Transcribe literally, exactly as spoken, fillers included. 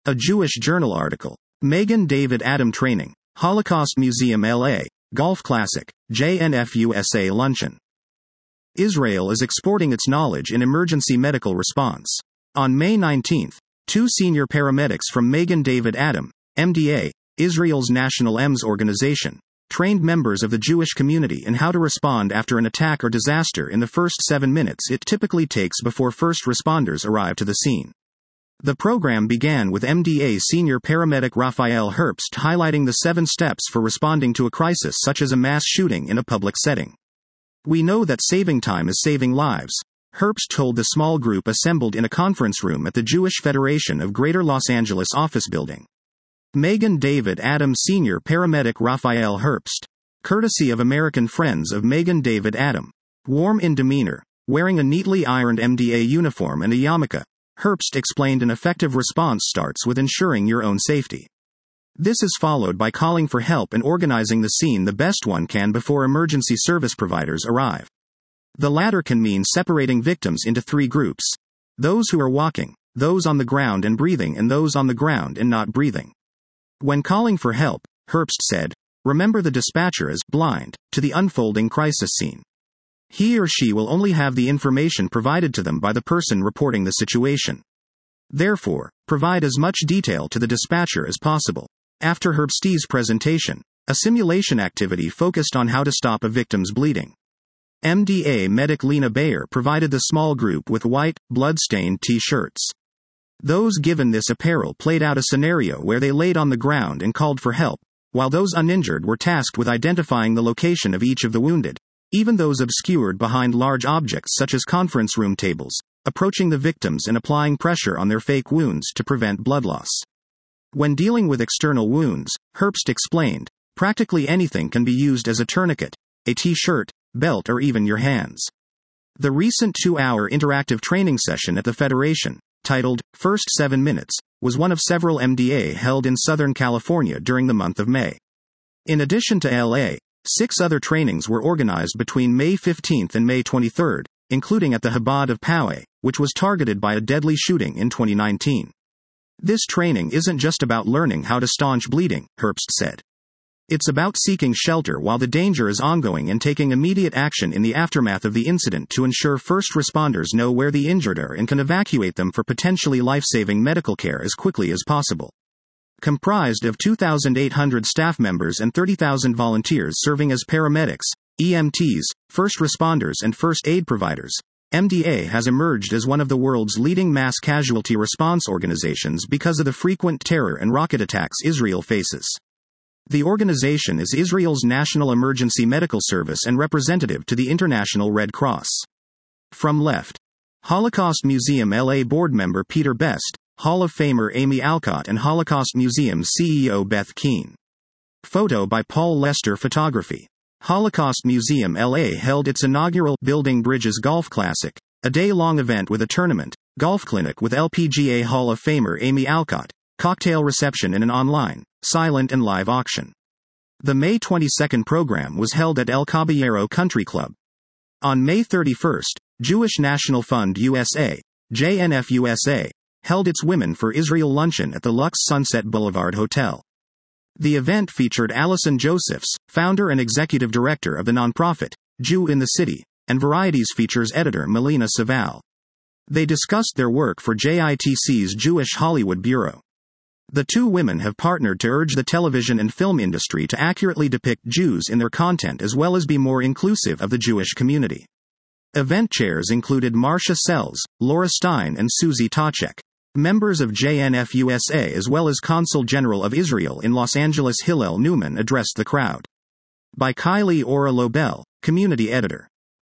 A Jewish Journal article. Megan David Adam Training. Holocaust Museum L A. Golf Classic. J N F U S A Luncheon. Israel is exporting its knowledge in emergency medical response. On May nineteenth, two senior paramedics from Megan David Adam, M D A, Israel's national E M S organization, trained members of the Jewish community in how to respond after an attack or disaster in the first seven minutes it typically takes before first responders arrive to the scene. The program began with M D A senior paramedic Raphael Herbst highlighting the seven steps for responding to a crisis such as a mass shooting in a public setting. "We know that saving time is saving lives," Herbst told the small group assembled in a conference room at the Jewish Federation of Greater Los Angeles office building. Megan David Adam senior paramedic Raphael Herbst, courtesy of American Friends of Megan David Adam, warm in demeanor, wearing a neatly ironed M D A uniform and a yarmulke, Herbst explained an effective response starts with ensuring your own safety. This is followed by calling for help and organizing the scene the best one can before emergency service providers arrive. The latter can mean separating victims into three groups: those who are walking, those on the ground and breathing, and those on the ground and not breathing. When calling for help, Herbst said, remember the dispatcher is blind to the unfolding crisis scene. He or she will only have the information provided to them by the person reporting the situation. Therefore, provide as much detail to the dispatcher as possible. After Herbst's presentation, a simulation activity focused on how to stop a victim's bleeding. M D A medic Lena Bayer provided the small group with white, blood-stained T-shirts. Those given this apparel played out a scenario where they laid on the ground and called for help, while those uninjured were tasked with identifying the location of each of the wounded, even those obscured behind large objects such as conference room tables, approaching the victims and applying pressure on their fake wounds to prevent blood loss. When dealing with external wounds, Herbst explained, practically anything can be used as a tourniquet, a T-shirt, belt, or even your hands. The recent two-hour interactive training session at the Federation, titled First Seven Minutes, was one of several M D A held in Southern California during the month of May. In addition to L A, six other trainings were organized between May fifteenth and May twenty-third, including at the Chabad of Poway, which was targeted by a deadly shooting in twenty nineteen. This training isn't just about learning how to staunch bleeding, Herbst said. It's about seeking shelter while the danger is ongoing and taking immediate action in the aftermath of the incident to ensure first responders know where the injured are and can evacuate them for potentially life-saving medical care as quickly as possible. Comprised of two thousand eight hundred staff members and thirty thousand volunteers serving as paramedics, E M Ts, first responders and first aid providers, M D A has emerged as one of the world's leading mass casualty response organizations because of the frequent terror and rocket attacks Israel faces. The organization is Israel's national emergency medical service and representative to the International Red Cross. From left. Holocaust Museum L A board member Peter Best, Hall of Famer Amy Alcott, and Holocaust Museum C E O Beth Keane. Photo by Paul Lester Photography. Holocaust Museum L A held its inaugural Building Bridges Golf Classic, a day-long event with a tournament, golf clinic with L P G A Hall of Famer Amy Alcott, cocktail reception and an online, silent and live auction. The May twenty-second program was held at El Caballero Country Club. On May thirty-first, Jewish National Fund U S A, J N F U S A, held its Women for Israel luncheon at the Lux Sunset Boulevard Hotel. The event featured Allison Josephs, founder and executive director of the nonprofit, Jew in the City, and Variety's features editor Melina Saval. They discussed their work for J I T C's Jewish Hollywood Bureau. The two women have partnered to urge the television and film industry to accurately depict Jews in their content as well as be more inclusive of the Jewish community. Event chairs included Marcia Sells, Laura Stein, and Susie Tachek, members of J N F U S A, as well as Consul General of Israel in Los Angeles Hillel Newman addressed the crowd. By Kylie Ora Lobel, community editor.